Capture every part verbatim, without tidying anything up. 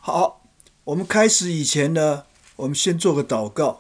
好，我们开始以前呢，我们先做个祷告。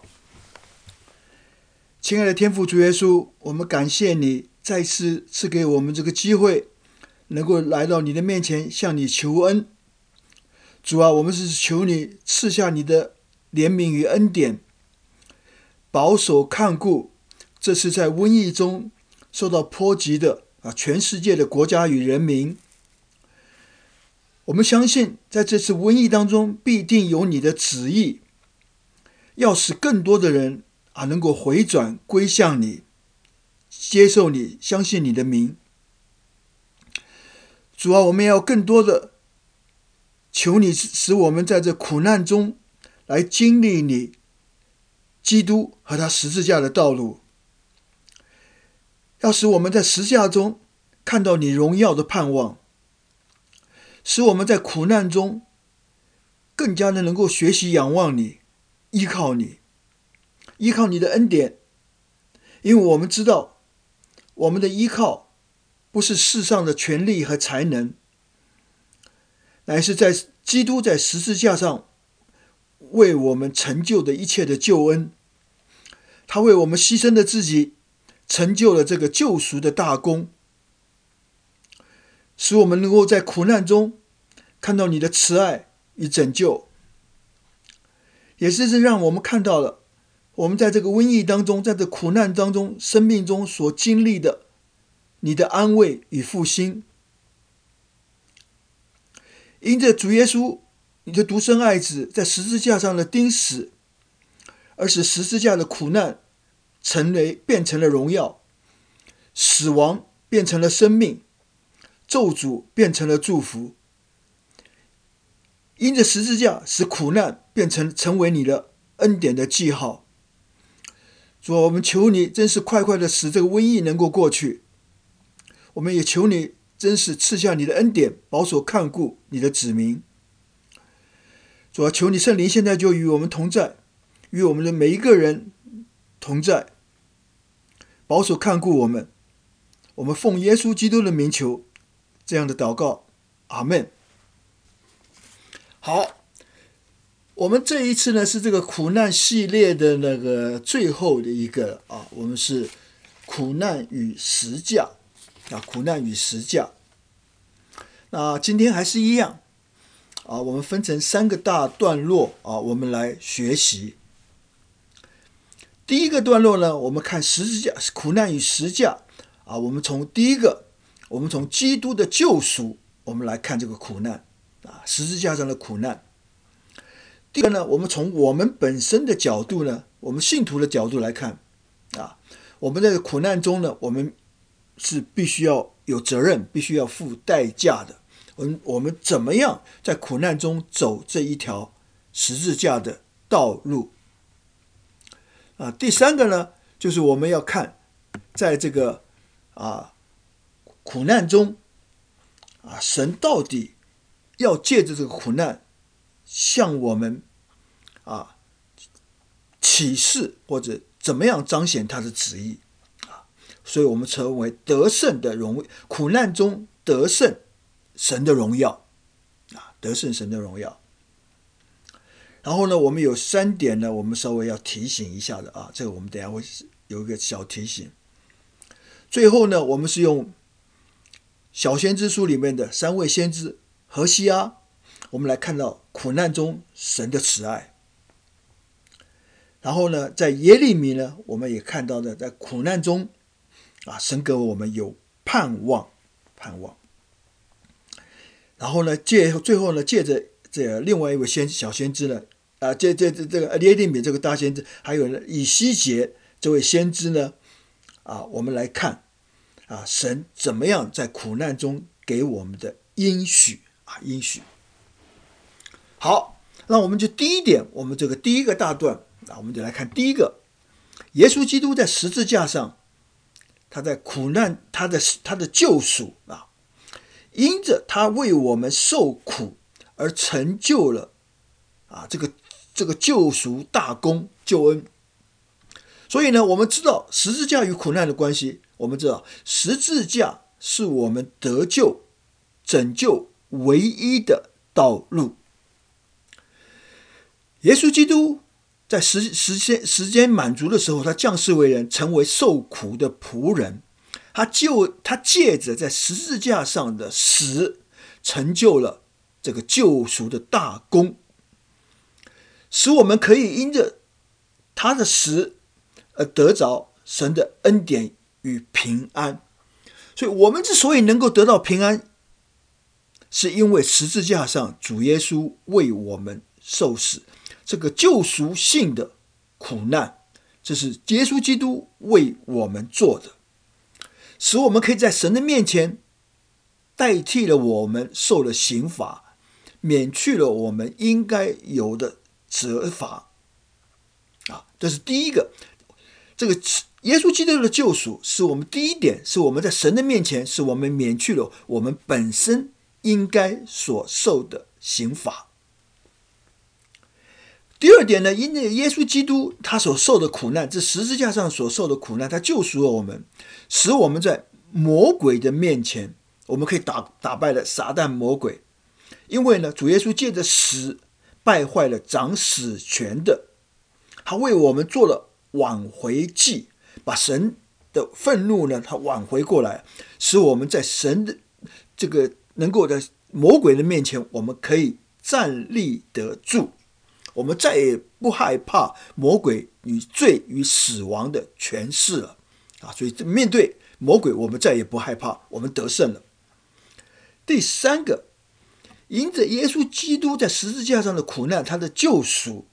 亲爱的天父主耶稣，我们感谢你再次赐给我们这个机会，能够来到你的面前向你求恩。主啊，我们是求你赐下你的怜悯与恩典，保守看顾这次在瘟疫中受到波及的啊全世界的国家与人民。我们相信在这次瘟疫当中必定有你的旨意，要使更多的人啊能够回转归向你，接受你，相信你的名。主啊，我们要更多的求你使我们在这苦难中来经历你基督和他十字架的道路，要使我们在十字架中看到你荣耀的盼望，使我们在苦难中更加的能够学习仰望你，依靠你，依靠你的恩典。因为我们知道我们的依靠不是世上的权力和才能，乃是在基督在十字架上为我们成就的一切的救恩。他为我们牺牲的自己，成就了这个救赎的大功，使我们能够在苦难中看到你的慈爱与拯救，也是让我们看到了我们在这个瘟疫当中，在这苦难当中，生命中所经历的你的安慰与复兴。因着主耶稣你的独生爱子在十字架上的钉死，而使十字架的苦难成为变成了荣耀，死亡变成了生命，咒诅变成了祝福。因着十字架使苦难变成成为你的恩典的记号。主啊，我们求你真是快快的使这个瘟疫能够过去，我们也求你真是赐下你的恩典，保守看顾你的子民。主啊，求你圣灵现在就与我们同在，与我们的每一个人同在，保守看顾我们。我们奉耶稣基督的名求这样的祷告，阿们。好，我们这一次呢是这个苦难系列的那个最后的一个啊，我们是苦难与十架啊，苦难与十架。那今天还是一样啊，我们分成三个大段落啊，我们来学习。第一个段落呢，我们看十字架，苦难与十架啊，我们从第一个，我们从基督的救赎，我们来看这个苦难啊，十字架上的苦难。第二呢，我们从我们本身的角度呢，我们信徒的角度来看啊，我们在苦难中呢，我们是必须要有责任，必须要付代价的。我们我们怎么样在苦难中走这一条十字架的道路啊？第三个呢，就是我们要看在这个啊苦难中啊，神到底要借着这个苦难向我们啊启示，或者怎么样彰显他的旨意啊？所以我们成为得胜的荣耀，苦难中得胜神的荣耀啊，得胜神的荣耀。然后呢，我们有三点呢，我们稍微要提醒一下的啊，这个我们等一下会有一个小提醒。最后呢，我们是用小先知书里面的三位先知何西阿，我们来看到苦难中神的慈爱。然后呢，在耶利米呢，我们也看到的在苦难中啊，神给我们有盼望，盼望。然后呢，借最后呢，借着这另外一位先小先知呢，啊，这这这这个耶利米这个大先知，还有呢以西结这位先知呢，啊，我们来看啊，神怎么样在苦难中给我们的应许啊，应许。好，那我们就第一点，我们这个第一个大段啊，我们就来看第一个，耶稣基督在十字架上，他在苦难，他的他的救赎啊。因着他为我们受苦而成就了啊这个这个救赎大功救恩，所以呢，我们知道十字架与苦难的关系。我们知道十字架是我们得救拯救唯一的道路耶稣基督在时时间时间满足的时候，他降世为人，成为受苦的仆人。他就他借着在十字架上的死，成就了这个救赎的大功，使我们可以因着他的死而得着神的恩典与平安。所以我们之所以能够得到平安，是因为十字架上主耶稣为我们受死，这个救赎性的苦难，这是耶稣基督为我们做的，使我们可以在神的面前代替了我们受了刑罚，免去了我们应该有的责罚。啊，这是第一个，这个耶稣基督的救赎是我们第一点，是我们在神的面前，是我们免去了我们本身应该所受的刑罚。第二点呢，因为耶稣基督他所受的苦难，这十字架上所受的苦难，他救赎了我们，使我们在魔鬼的面前，我们可以 打, 打败了撒旦魔鬼。因为呢，主耶稣借着死败坏了掌死权的，他为我们做了挽回祭，把神的愤怒呢，他挽回过来，使我们在神的这个能够在魔鬼的面前，我们可以站立得住。我们再也不害怕魔鬼与罪与死亡的权势了啊！所以面对魔鬼，我们再也不害怕，我们得胜了。第三个，因着耶稣基督在十字架上的苦难，他的救赎，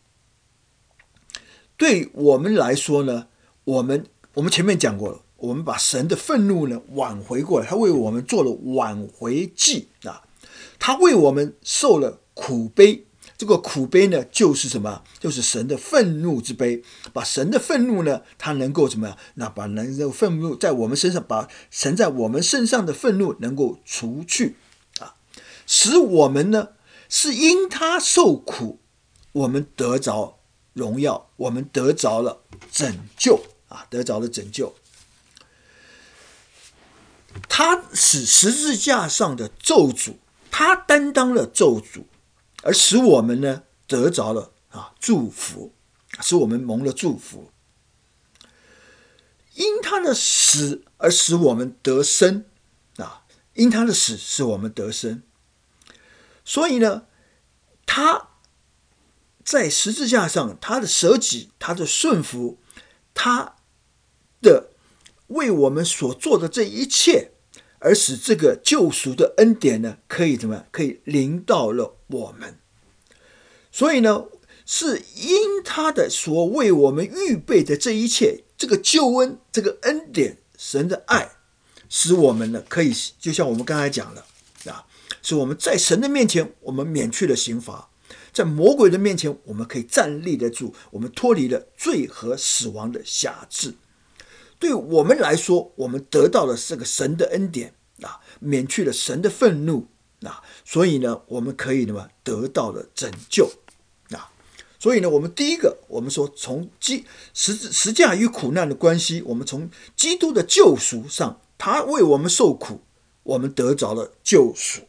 对我们来说呢，我们我们前面讲过了，我们把神的愤怒呢挽回过来，他为我们做了挽回祭啊，他为我们受了苦杯。这个苦杯呢，就是什么？就是神的愤怒之杯。把神的愤怒呢，他能够怎么样？那把能够愤怒在我们身上，把神在我们身上的愤怒能够除去啊，使我们呢是因他受苦，我们得着荣耀，我们得着了拯救啊，得着了拯救。他使十字架上的咒诅，他担当了咒诅。而使我们呢得着了啊祝福，使我们蒙了祝福。因他的死而使我们得生啊，因他的死使我们得生。所以呢，他在十字架上，他的舍己，他的顺服，他的为我们所做的这一切，而使这个救赎的恩典呢，可以怎么样？可以临到了我们。所以呢，是因他的所为我们预备的这一切，这个救恩，这个恩典，神的爱，使我们呢可以，就像我们刚才讲了啊，使我们在神的面前，我们免去了刑罚；在魔鬼的面前，我们可以站立得住，我们脱离了罪和死亡的辖制。对我们来说，我们得到了这个神的恩典啊，免去了神的愤怒啊，所以呢，我们可以呢得到了拯救啊。所以呢，我们第一个，我们说从基十十架与苦难的关系，我们从基督的救赎上，他为我们受苦，我们得着了救赎。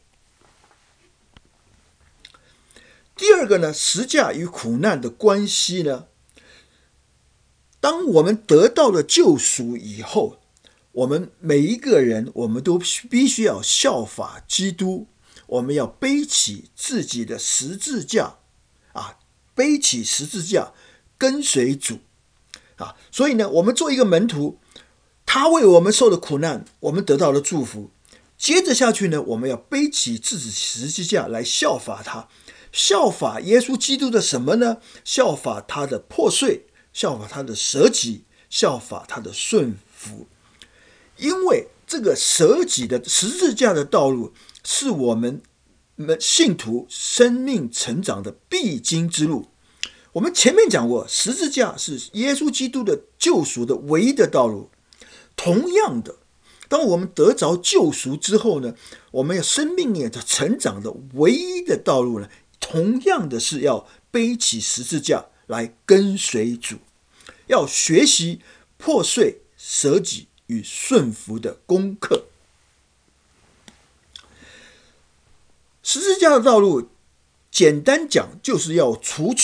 第二个呢，十架与苦难的关系呢，当我们得到了救赎以后，我们每一个人，我们都必须要效法基督，我们要背起自己的十字架啊，背起十字架跟随主啊。所以呢，我们做一个门徒，他为我们受了苦难，我们得到了祝福。接着下去呢，我们要背起自己十字架来效法他，效法耶稣基督的什么呢？效法他的破碎，效法他的舍己，效法他的顺服。因为这个舍己的十字架的道路，是我们信徒生命成长的必经之路。我们前面讲过，十字架是耶稣基督的救赎的唯一的道路。同样的，当我们得着救赎之后呢，我们要生命的成长的唯一的道路呢，同样的是要背起十字架来跟随主，要学习破碎、舍己与顺服的功课。十字架的道路，简单讲就是要除去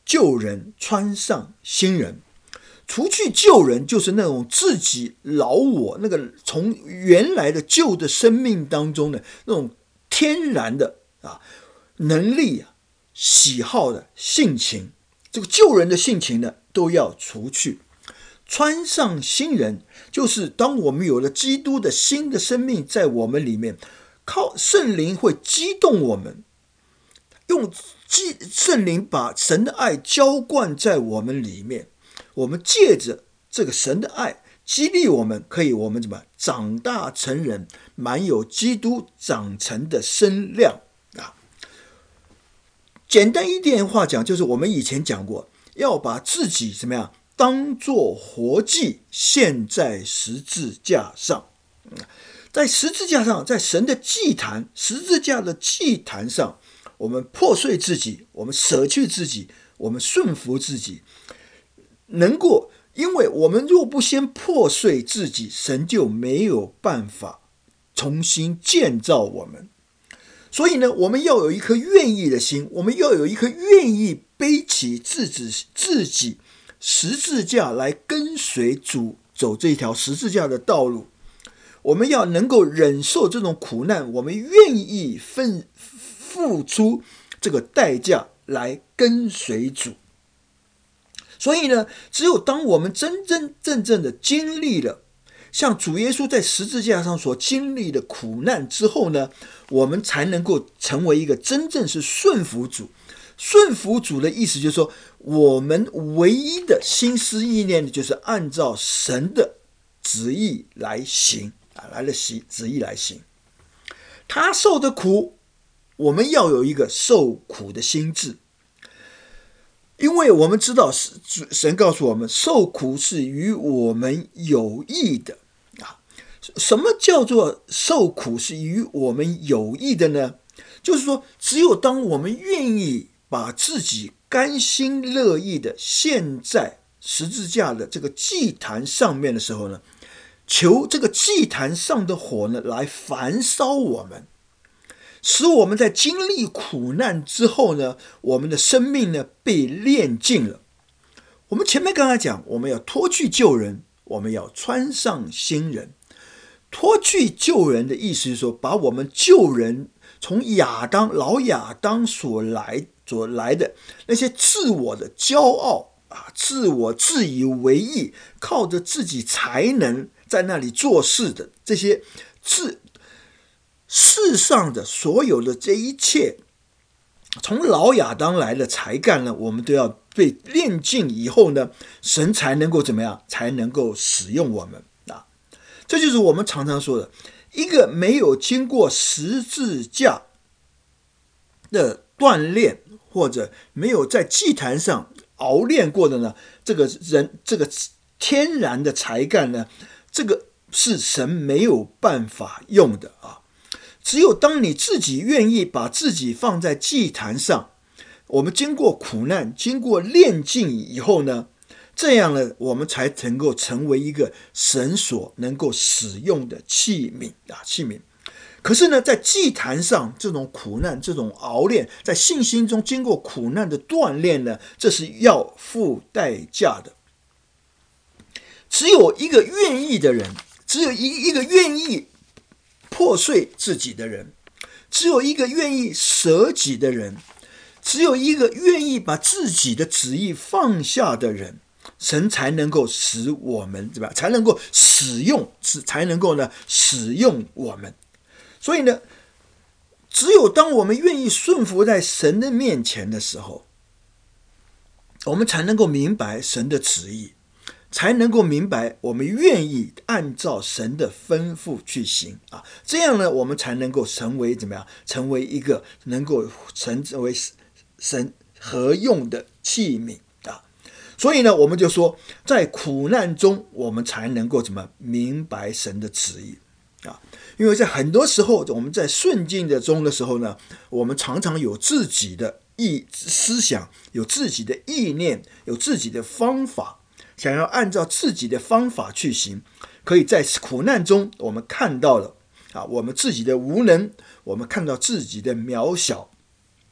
旧人，穿上新人。除去旧人，就是那种自己老我，那个从原来的旧的生命当中的那种天然的啊能力啊、喜好的性情，这个旧人的性情呢，都要除去。穿上新人，就是当我们有了基督的新的生命在我们里面，靠圣灵会激动我们，用圣灵把神的爱浇灌在我们里面，我们借着这个神的爱激励我们，可以我们怎么长大成人，满有基督长成的身量啊。简单一点话讲，就是我们以前讲过，要把自己怎么样当作活祭献在十字架上。在十字架上，在神的祭坛，十字架的祭坛上，我们破碎自己，我们舍去自己，我们顺服自己，能够，因为我们若不先破碎自己，神就没有办法重新建造我们。所以呢，我们要有一颗愿意的心，我们要有一颗愿意背起自己自己十字架来跟随主走这条十字架的道路。我们要能够忍受这种苦难，我们愿意分付出这个代价来跟随主。所以呢，只有当我们真真正正的经历了像主耶稣在十字架上所经历的苦难之后呢，我们才能够成为一个真正是顺服主。顺服主的意思就是说，我们唯一的心思意念就是按照神的旨意来行，来的旨意来行。他受的苦，我们要有一个受苦的心志，因为我们知道神告诉我们，受苦是与我们有益的啊。什么叫做受苦是与我们有益的呢？就是说，只有当我们愿意把自己甘心乐意的献在十字架的这个祭坛上面的时候呢，求这个祭坛上的火呢来焚烧我们，使我们在经历苦难之后呢，我们的生命呢被炼净了。我们前面刚才讲，我们要脱去旧人，我们要穿上新人。脱去旧人的意思是说，把我们旧人从亚当老亚当所来所来的那些自我的骄傲啊，自我自以为意，靠着自己才能在那里做事的这些自世上的所有的这一切，从老亚当来的才干呢，我们都要被炼净以后呢，神才能够怎么样？才能够使用我们啊！这就是我们常常说的，一个没有经过十字架的锻炼，或者没有在祭坛上熬炼过的呢，这个人这个天然的才干呢，这个是神没有办法用的啊。只有当你自己愿意把自己放在祭坛上，我们经过苦难，经过炼净以后呢，这样呢，我们才能够成为一个神所能够使用的器皿啊，器皿。可是呢，在祭坛上这种苦难，这种熬炼，在信心中经过苦难的锻炼呢，这是要付代价的。只有一个愿意的人，只有一个愿意破碎自己的人，只有一个愿意舍己的人，只有一个愿意把自己的旨意放下的人，神才能够使我们，对吧？才能够使用，才能够呢使用我们。所以呢，只有当我们愿意顺服在神的面前的时候，我们才能够明白神的旨意，才能够明白我们愿意按照神的吩咐去行啊，这样呢，我们才能够成为怎么样？成为一个能够成为神合用的器皿啊。所以呢，我们就说，在苦难中，我们才能够怎么明白神的旨意啊？因为在很多时候，我们在顺境的中的时候呢，我们常常有自己的意思想，有自己的意念，有自己的方法。想要按照自己的方法去行，可以在苦难中我们看到了啊，我们自己的无能，我们看到自己的渺小。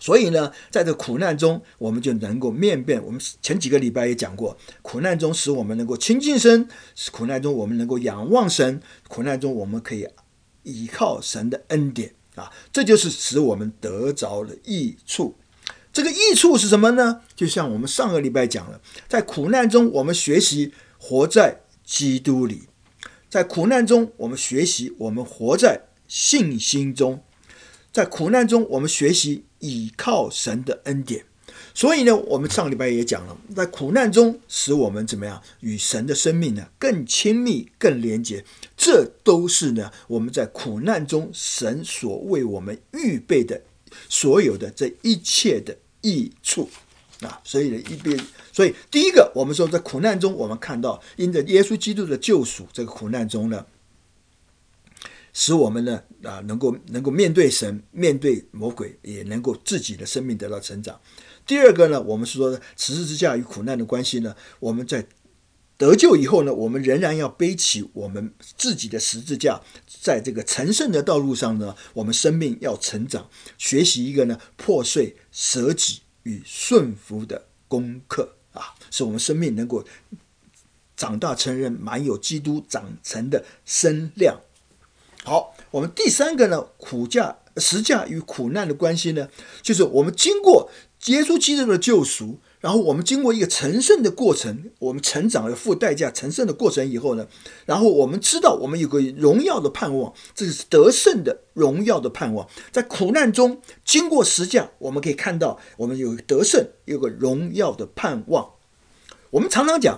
所以呢，在这苦难中，我们就能够面变。我们前几个礼拜也讲过，苦难中使我们能够亲近神，苦难中我们能够仰望神，苦难中我们可以依靠神的恩典啊，这就是使我们得着了益处。这个益处是什么呢？就像我们上个礼拜讲了，在苦难中我们学习活在基督里，在苦难中我们学习我们活在信心中，在苦难中我们学习倚靠神的恩典。所以呢，我们上礼拜也讲了，在苦难中使我们怎么样与神的生命呢更亲密更连结，这都是呢我们在苦难中神所为我们预备的所有的这一切的益处啊。所以一边所以第一个，我们说在苦难中我们看到因着耶稣基督的救赎，这个苦难中呢使我们呢啊能够能够面对神，面对魔鬼，也能够自己的生命得到成长。第二个呢，我们说十字架与苦难的关系呢，我们在得救以后呢，我们仍然要背起我们自己的十字架，在这个成圣的道路上呢，我们生命要成长，学习一个呢破碎、舍己与顺服的功课啊，使我们生命能够长大成人，满有基督长成的身量。好，我们第三个呢，苦架十架与苦难的关系呢，就是我们经过耶稣基督的救赎，然后我们经过一个成圣的过程，我们成长要付代价，成圣的过程以后呢，然后我们知道我们有个荣耀的盼望，这是得胜的荣耀的盼望。在苦难中经过十架，我们可以看到我们有得胜，有个荣耀的盼望。我们常常讲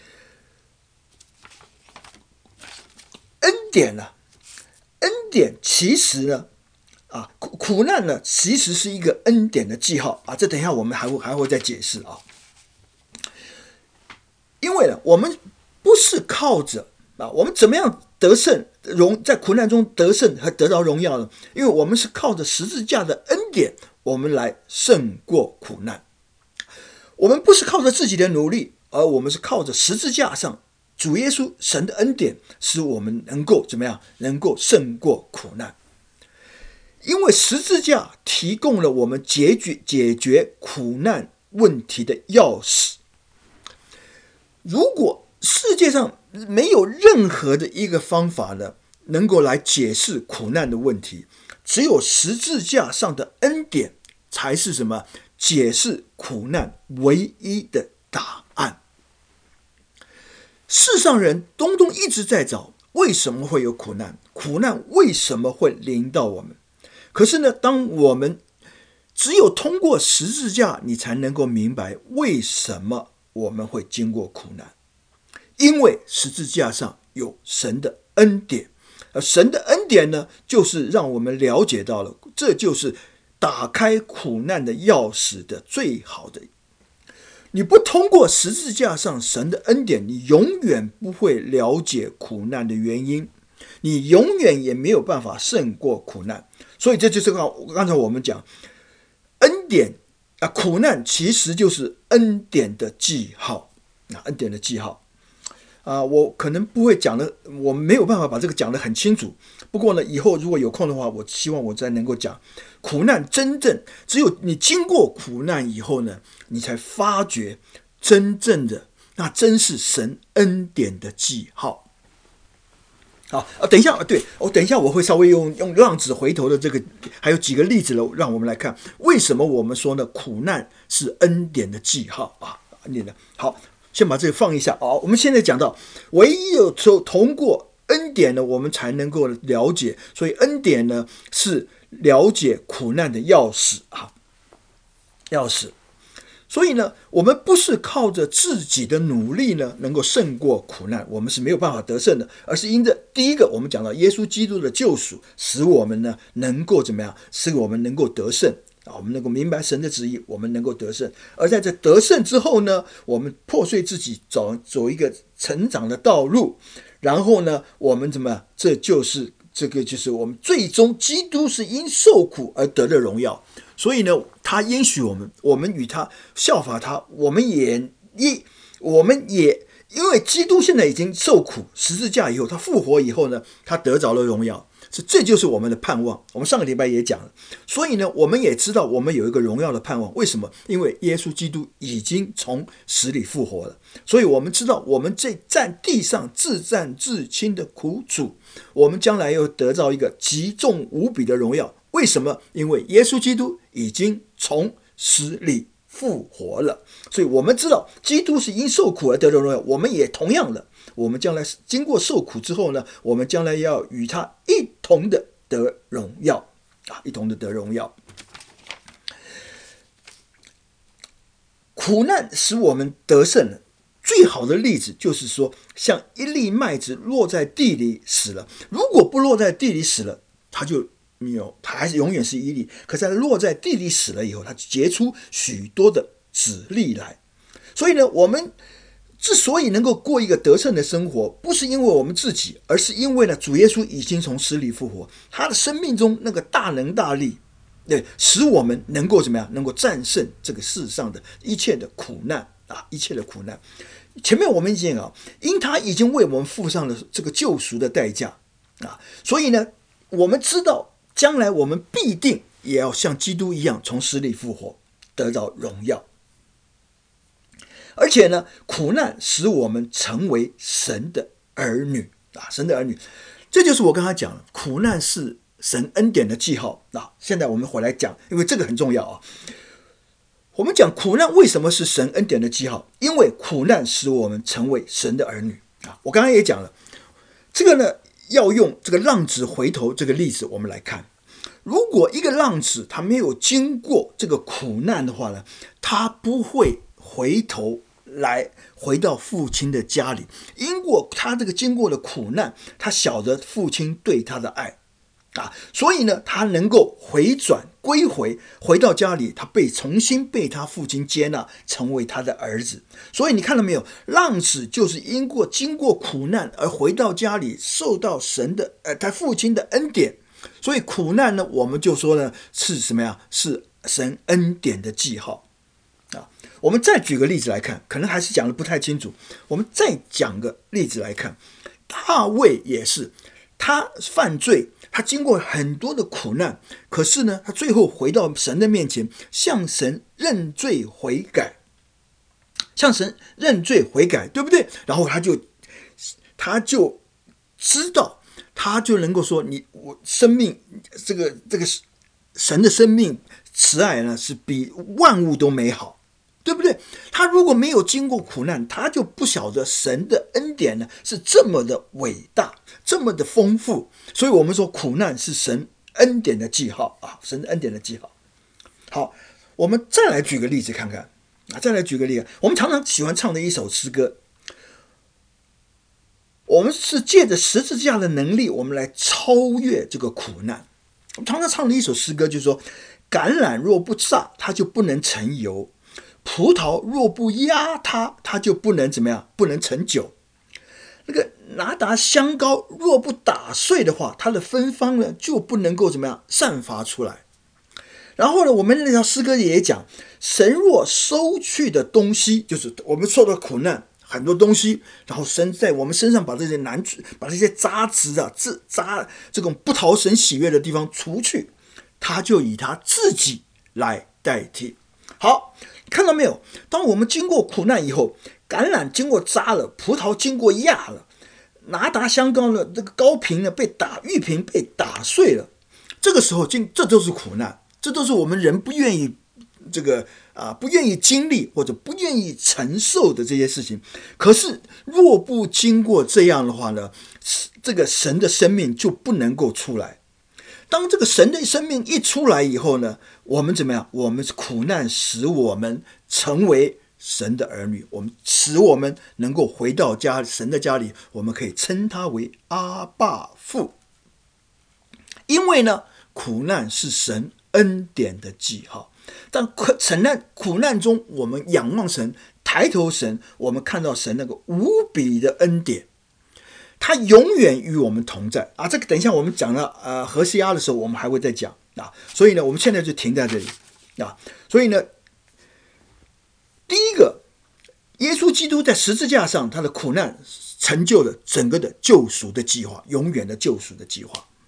恩典呢、啊，恩典其实呢啊，苦苦难呢，其实是一个恩典的记号啊。这等一下我们还会还会再解释啊。因为呢，我们不是靠着啊，我们怎么样得胜荣，在苦难中得胜和得到荣耀呢？因为我们是靠着十字架的恩典，我们来胜过苦难。我们不是靠着自己的努力，而我们是靠着十字架上主耶稣神的恩典，使我们能够怎么样？能够胜过苦难。因为十字架提供了我们解决解决苦难问题的钥匙。如果世界上没有任何的一个方法呢，能够来解释苦难的问题，只有十字架上的恩典才是什么？解释苦难唯一的答案。世上人东东一直在找为什么会有苦难，苦难为什么会临到我们？可是呢，当我们只有通过十字架，你才能够明白为什么我们会经过苦难。因为十字架上有神的恩典，而神的恩典呢，就是让我们了解到了，这就是打开苦难的钥匙的最好的。你不通过十字架上神的恩典，你永远不会了解苦难的原因，你永远也没有办法胜过苦难。所以这就是刚才我们讲恩典啊，苦难其实就是恩典的记号啊，恩典的记号啊。我可能不会讲的，我没有办法把这个讲得很清楚。不过呢，以后如果有空的话，我希望我再能够讲苦难。真正只有你经过苦难以后呢，你才发觉真正的那真是神恩典的记号。好啊，等一下，对，我、哦、等一下我会稍微用用浪子回头的这个，还有几个例子了，让我们来看为什么我们说呢，苦难是恩典的记号啊。你呢？好，先把这个放一下。好，我们现在讲到，唯一有通过恩典呢，我们才能够了解，所以恩典呢是了解苦难的钥匙啊，钥匙。所以呢，我们不是靠着自己的努力呢，能够胜过苦难，我们是没有办法得胜的，而是因着第一个，我们讲到耶稣基督的救赎，使我们呢能够怎么样？使我们能够得胜啊，我们能够明白神的旨意，我们能够得胜。而在这得胜之后呢，我们破碎自己，走走一个成长的道路，然后呢，我们怎么样？这就是这个，就是我们最终基督是因受苦而得的荣耀。所以呢，他应许我们，我们与他效法他，我们也一，我们也因为基督现在已经受苦，十字架以后，他复活以后呢，他得着了荣耀。 是这就是我们的盼望。我们上个礼拜也讲了，所以呢，我们也知道我们有一个荣耀的盼望。为什么？因为耶稣基督已经从死里复活了，所以我们知道我们这在地上自战自亲的苦楚，我们将来又得到一个极重无比的荣耀。为什么？因为耶稣基督已经从死里复活了，所以我们知道基督是因受苦而得的荣耀，我们也同样的，我们将来经过受苦之后呢，我们将来要与他一同的得荣耀啊，一同的得荣耀。苦难使我们得胜了，最好的例子就是说，像一粒麦子落在地里死了，如果不落在地里死了，它就没有，它还是永远是一粒。可是它落在地里死了以后，它结出许多的子粒来。所以呢，我们之所以能够过一个得胜的生活，不是因为我们自己，而是因为呢，主耶稣已经从死里复活，他的生命中那个大能大力，对，使我们能够怎么样？能够战胜这个世上的一切的苦难啊，一切的苦难。前面我们已经讲，因他已经为我们付上了这个救赎的代价啊，所以呢，我们知道将来我们必定也要像基督一样从死里复活，得到荣耀。而且呢，苦难使我们成为神的儿女啊，神的儿女，这就是我刚才讲了，苦难是神恩典的记号啊。现在我们回来讲，因为这个很重要啊。我们讲苦难为什么是神恩典的记号？因为苦难使我们成为神的儿女啊。我刚才也讲了，这个呢，要用这个浪子回头这个例子，我们来看。如果一个浪子他没有经过这个苦难的话呢，他不会回头来回到父亲的家里，因过他这个经过的苦难，他晓得父亲对他的爱啊，所以呢，他能够回转归回，回到家里，他被重新被他父亲接纳，成为他的儿子。所以你看到没有，浪子就是因过经过苦难而回到家里，受到神的呃他父亲的恩典。所以苦难呢，我们就说呢是什么呀？是神恩典的记号啊。我们再举个例子来看，可能还是讲的不太清楚。我们再讲个例子来看，大卫也是，他犯罪，他经过很多的苦难，可是呢，他最后回到神的面前，向神认罪悔改，向神认罪悔改，对不对？然后他就他就知道，他就能够说，你我生命这个这个神的生命慈爱呢，是比万物都美好。对不对？他如果没有经过苦难，他就不晓得神的恩典呢是这么的伟大，这么的丰富。所以我们说苦难是神恩典的记号啊，神恩典的记号。好，我们再来举个例子看看啊，再来举个例子。我们常常喜欢唱的一首诗歌，我们是借着十字架的能力，我们来超越这个苦难。我们常常唱的一首诗歌就是说，橄榄若不榨，它就不能成油。葡萄若不压它，它就不能怎么样？不能成酒。那个拿达香膏若不打碎的话，它的芬芳呢就不能够怎么样散发出来。然后呢，我们那条诗歌也讲，神若收去的东西，就是我们受到苦难很多东西，然后神在我们身上把这些难把这些渣子啊、这渣这种不讨神喜悦的地方除去，他就以他自己来代替。好，看到没有？当我们经过苦难以后，橄榄经过扎了，葡萄经过压了，拿达香膏呢，这个高瓶呢被打，玉瓶被打碎了。这个时候，这都是苦难，这都是我们人不愿意这个啊，不愿意经历或者不愿意承受的这些事情。可是，若不经过这样的话呢，这个神的生命就不能够出来。当这个神的生命一出来以后呢，我们怎么样？我们苦难使我们成为神的儿女，我们使我们能够回到家神的家里，我们可以称他为阿爸父。因为呢，苦难是神恩典的记号。但苦难苦难中，我们仰望神，抬头神，我们看到神那个无比的恩典。他永远与我们同在啊！这个等一下我们讲了呃何西阿的时候，我们还会再讲啊。所以呢，我们现在就停在这里啊。所以呢，第一个，耶稣基督在十字架上他的苦难成就了整个的救赎的计划，永远的救赎的计划。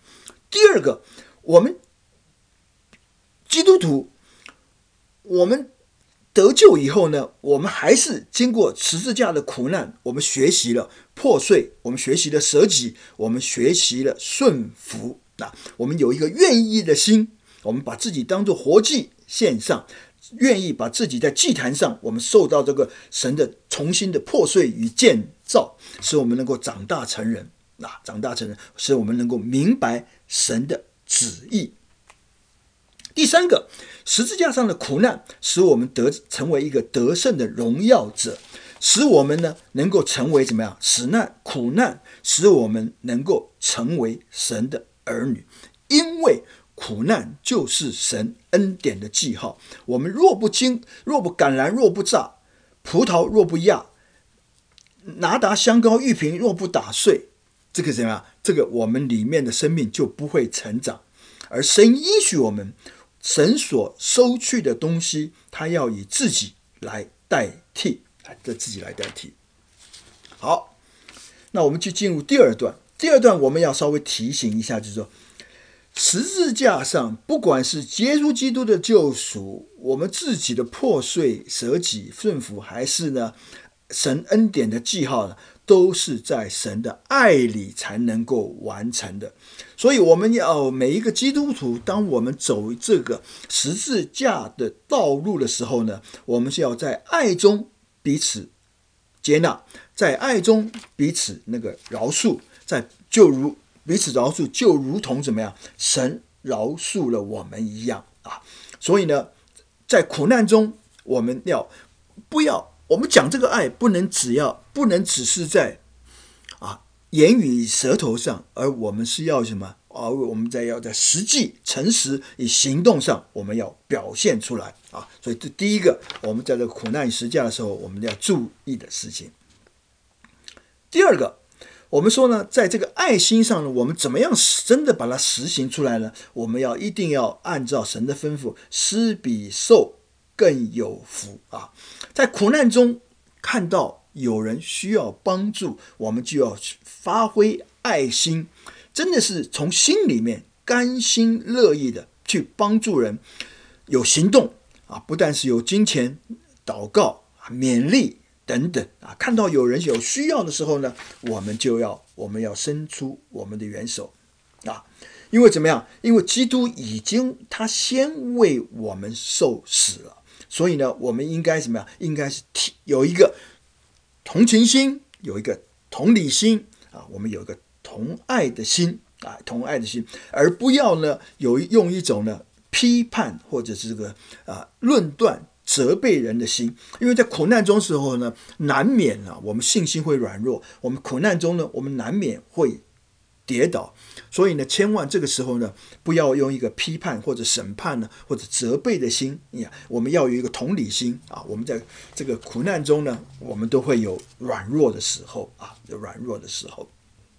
第二个，我们基督徒，我们得救以后呢，我们还是经过十字架的苦难，我们学习了破碎，我们学习了舍己，我们学习了顺服。那我们有一个愿意的心，我们把自己当作活祭献上，愿意把自己在祭坛上，我们受到这个神的重新的破碎与建造，使我们能够长大成人。啊，长大成人，使我们能够明白神的旨意。第三个，十字架上的苦难使我们得成为一个得胜的荣耀者，使我们呢能够成为怎么样？使难苦难使我们能够成为神的儿女，因为苦难就是神恩典的记号。我们若不经，若不橄榄，若不榨，葡萄若不压，拿达香膏玉瓶若不打碎，这个怎么样？这个我们里面的生命就不会成长。而神应许我们，神所收去的东西，他要以自己来代替，这自己来代替。好，那我们就进入第二段。第二段我们要稍微提醒一下，就是说，十字架上，不管是耶稣基督的救赎，我们自己的破碎、舍己、顺服，还是呢神恩典的记号呢，都是在神的爱里才能够完成的。所以我们要每一个基督徒，当我们走这个十字架的道路的时候呢，我们是要在爱中彼此接纳，在爱中彼此那个饶恕，在就如彼此饶恕，就如同怎么样，神饶恕了我们一样啊。所以呢，在苦难中，我们要不要？我们讲这个爱，不能只要不能只是在啊言语舌头上，而我们是要什么？而我们在要在实际、诚实以行动上，我们要表现出来啊。所以这第一个，我们在这个苦难与十字架的时候，我们要注意的事情。第二个，我们说呢，在这个爱心上呢，我们怎么样真的把它实行出来呢？我们要一定要按照神的吩咐，施比受更有福啊！在苦难中看到有人需要帮助，我们就要发挥爱心，真的是从心里面甘心乐意的去帮助人，有行动啊，不但是有金钱、祷告、勉励等等啊。看到有人有需要的时候呢，我们就要我们要伸出我们的援手啊。因为怎么样？因为基督已经他先为我们受死了。所以呢，我们应该怎么样？应该是有一个同情心，有一个同理心啊，我们有一个同爱的心啊，同爱的心，而不要呢有用一种呢批判或者是这个啊论断、责备人的心。因为在苦难中的时候呢，难免啊我们信心会软弱，我们苦难中呢，我们难免会跌倒，所以呢，千万这个时候呢，不要用一个批判或者审判呢，或者责备的心，我们要有一个同理心啊。我们在这个苦难中呢，我们都会有软弱的时候啊，有软弱的时候。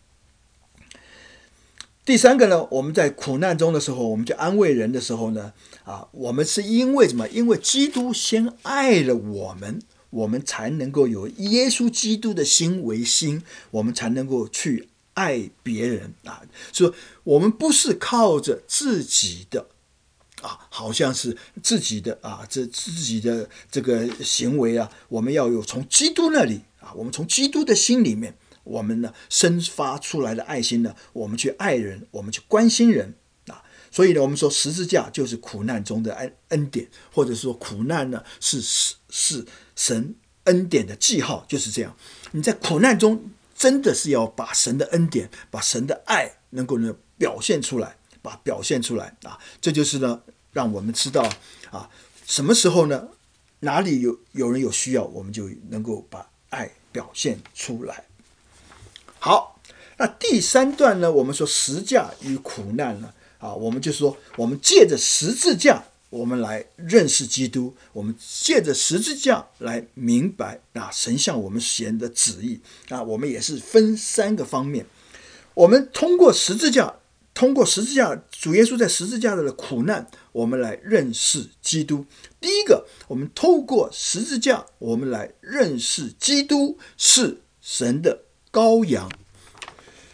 第三个呢，我们在苦难中的时候，我们就安慰人的时候呢，啊，我们是因为什么？因为基督先爱了我们，我们才能够有耶稣基督的心为心，我们才能够去爱别人啊。所以我们不是靠着自己的啊，好像是自己的啊，这自己的这个行为啊，我们要有从基督那里啊，我们从基督的心里面，我们呢生发出来的爱心呢，我们去爱人，我们去关心人啊。所以呢，我们说十字架就是苦难中的恩恩典，或者说苦难呢是是神恩典的记号，就是这样。你在苦难中真的是要把神的恩典，把神的爱能够呢表现出来，把表现出来啊。这就是呢，让我们知道啊，什么时候呢，哪里有有人有需要，我们就能够把爱表现出来。好，那第三段呢，我们说十架与苦难呢，啊，我们就说我们借着十字架，我们来认识基督，我们借着十字架来明白啊神向我们显的旨意啊。我们也是分三个方面，我们通过十字架，通过十字架，主耶稣在十字架的苦难，我们来认识基督。第一个，我们透过十字架，我们来认识基督是神的羔羊。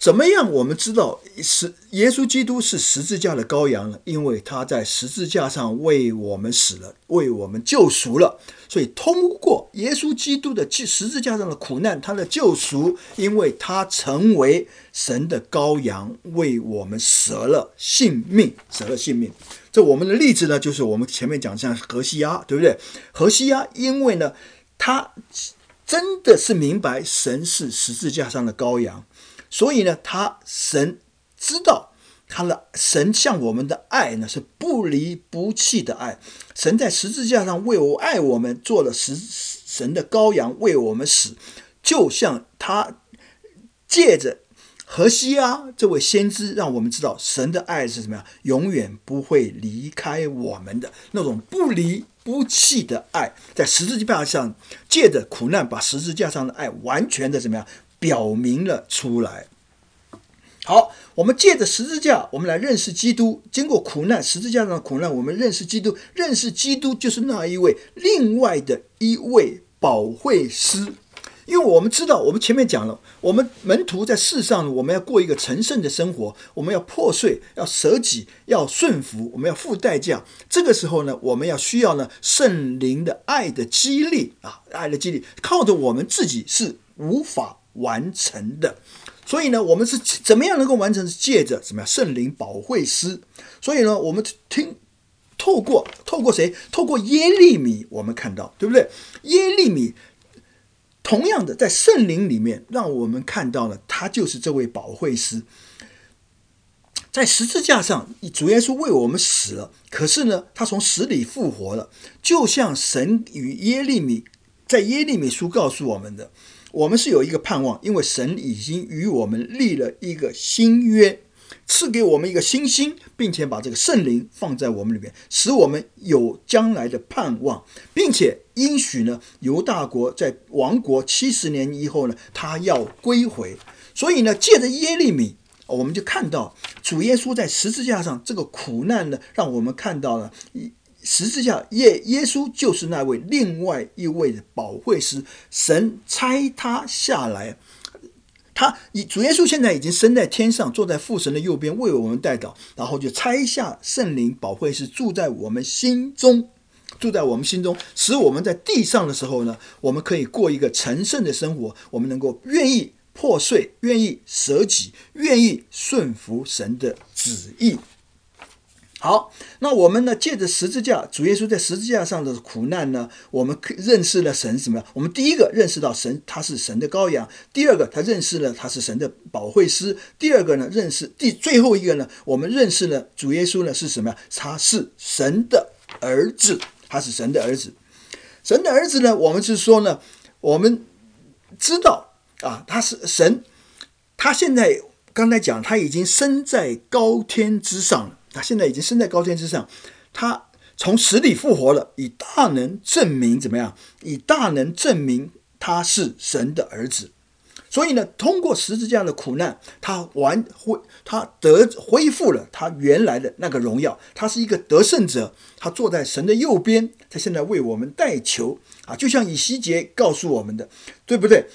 怎么样我们知道是耶稣基督是十字架的羔羊呢？因为他在十字架上为我们死了，为我们救赎了。所以通过耶稣基督的十字架上的苦难，他的救赎，因为他成为神的羔羊，为我们舍了性命，舍了性命。这我们的例子呢，就是我们前面讲像何西阿，对不对？何西阿因为呢，他真的是明白神是十字架上的羔羊，所以呢，他神知道他的神向我们的爱呢是不离不弃的爱。神在十字架上为我爱我们，做了神的羔羊，为我们死，就像他借着何西阿这位先知，让我们知道神的爱是什么样，永远不会离开我们的那种不离不弃的爱，在十字架上借着苦难，把十字架上的爱完全的怎么样表明了出来。好，我们借着十字架，我们来认识基督。经过苦难，十字架上的苦难，我们认识基督。认识基督就是那一位另外的一位保惠师。因为我们知道，我们前面讲了，我们门徒在世上，我们要过一个成圣的生活，我们要破碎，要舍己，要顺服，我们要付代价。这个时候呢，我们要需要呢圣灵的爱的激励啊，爱的激励，靠着我们自己是无法完成的。所以呢，我们是怎么样能够完成？是借着什么呀？圣灵保惠师。所以呢，我们听透过透过谁？透过耶利米，我们看到，对不对？耶利米同样的在圣灵里面，让我们看到了他就是这位保惠师。在十字架上，主耶稣为我们死了，可是呢，他从死里复活了，就像神与耶利米在耶利米书告诉我们的。我们是有一个盼望，因为神已经与我们立了一个新约，赐给我们一个新心，并且把这个圣灵放在我们里面，使我们有将来的盼望，并且应许呢，犹大国在亡国七十年以后呢，他要归回。所以呢，借着耶利米，我们就看到主耶稣在十字架上这个苦难呢，让我们看到了十字架耶耶稣就是那位另外一位的保惠师，神差他下来，他主耶稣现在已经升在天上，坐在父神的右边，为我们代祷，然后就差下圣灵保惠师住在我们心中，住在我们心中，使我们在地上的时候呢，我们可以过一个成圣的生活，我们能够愿意破碎，愿意舍己，愿意顺服神的旨意。好，那我们呢？借着十字架，主耶稣在十字架上的苦难呢，我们认识了神什么样？我们第一个认识到神，他是神的羔羊；第二个，他认识了他是神的保惠师；第二个呢，认识第最后一个呢，我们认识了主耶稣呢是什么呀？他是神的儿子，他是神的儿子。神的儿子呢，我们是说呢，我们知道啊，他是神，他现在刚才讲他已经升在高天之上了。他现在已经升在高天之上，他从死里复活了，以大能证明怎么样？以大能证明他是神的儿子。所以呢，通过十字架的苦难，他完恢，他得恢复了他原来的那个荣耀。他是一个得胜者，他坐在神的右边，他现在为我们代求啊，就像以西结告诉我们的，对不对？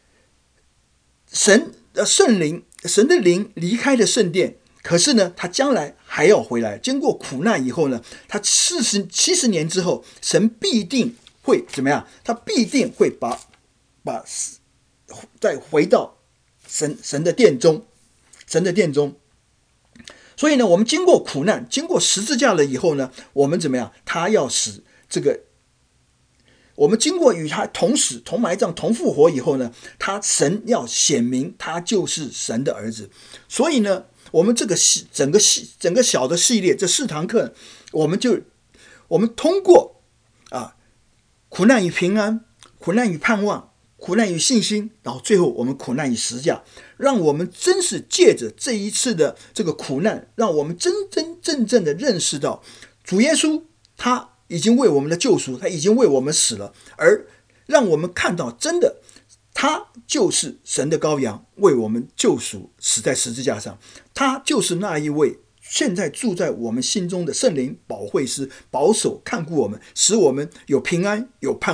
神的圣灵，神的灵离开了圣殿。可是呢，他将来还要回来。经过苦难以后呢，他四十七十年之后，神必定会怎么样？他必定会把把再回到神神的殿中，神的殿中。所以呢，我们经过苦难，经过十字架了以后呢，我们怎么样？他要使这个，我们经过与他同死、同埋葬、同复活以后呢，他神要显明他就是神的儿子。所以呢，我们这个整个系整个小的系列，这四堂课，我们就我们通过啊苦难与平安、苦难与盼望、苦难与信心，然后最后我们苦难与十字架，让我们真是借着这一次的这个苦难，让我们真真正正的认识到主耶稣他已经为我们的救赎，他已经为我们死了，而让我们看到真的他就是神的羔羊，为我们救赎，死在十字架上。他就是那一位现在住在我们心中的圣灵保惠师，保守看顾我们，使我们有平安、有盼望、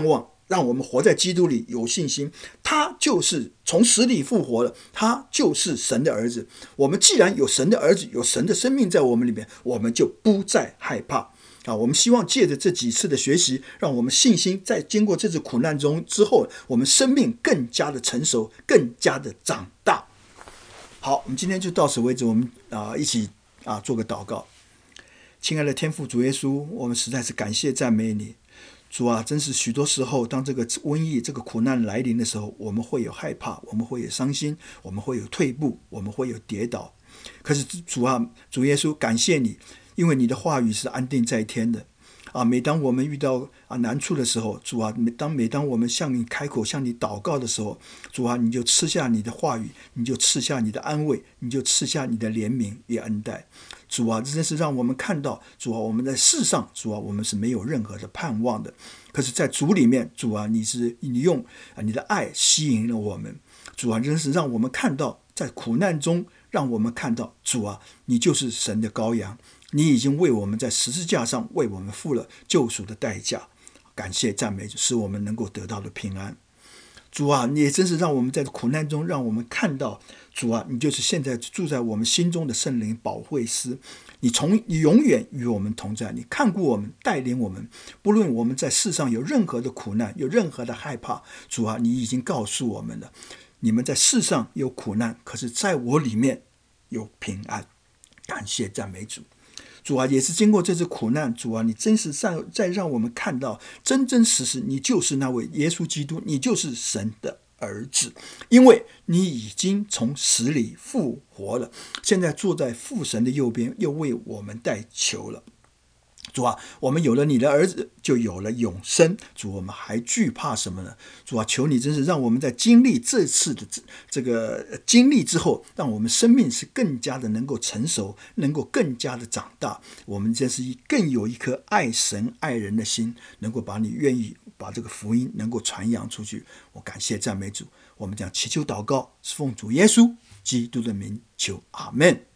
让我们活在基督里有信心，他就是从死里复活了，他就是神的儿子。我们既然有神的儿子，有神的生命在我们里面，我们就不再害怕啊！我们希望借着这几次的学习，让我们信心在经过这次苦难中之后，我们生命更加的成熟，更加的长大。好，我们今天就到此为止，我们啊一起啊做个祷告。亲爱的天父主耶稣，我们实在是感谢赞美你。主啊，真是许多时候，当这个瘟疫、这个苦难来临的时候，我们会有害怕，我们会有伤心，我们会有退步，我们会有跌倒。可是主啊，主耶稣，感谢你，因为你的话语是安定在天的。啊，每当我们遇到啊难处的时候，主啊，每当每当我们向你开口、向你祷告的时候，主啊，你就赐下你的话语，你就赐下你的安慰，你就赐下你的怜悯与恩待。主啊，这真是让我们看到，主啊，我们在世上，主啊，我们是没有任何的盼望的。可是，在主里面，主啊，你是你用啊你的爱吸引了我们。主啊，真是让我们看到，在苦难中，让我们看到，主啊，你就是神的羔羊。你已经为我们在十字架上为我们付了救赎的代价，感谢赞美，使我们能够得到的平安。主啊，你也真是让我们在苦难中，让我们看到，主啊，你就是现在住在我们心中的圣灵保惠师，你从你永远与我们同在，你看顾我们，带领我们，不论我们在世上有任何的苦难，有任何的害怕，主啊，你已经告诉我们了，你们在世上有苦难，可是在我里面有平安，感谢赞美主。主啊，也是经过这次苦难，主啊，你真是再让我们看到真真实实你就是那位耶稣基督，你就是神的儿子，因为你已经从死里复活了，现在坐在父神的右边，又为我们代求了。主啊，我们有了你的儿子，就有了永生。主，我们还惧怕什么呢？主啊，求你真是让我们在经历这次的这个经历之后，让我们生命是更加的能够成熟，能够更加的长大。我们真是更有一颗爱神爱人的心，能够把你愿意把这个福音能够传扬出去。我感谢赞美主，我们将祈求祷告，是奉主耶稣基督的名求，阿们。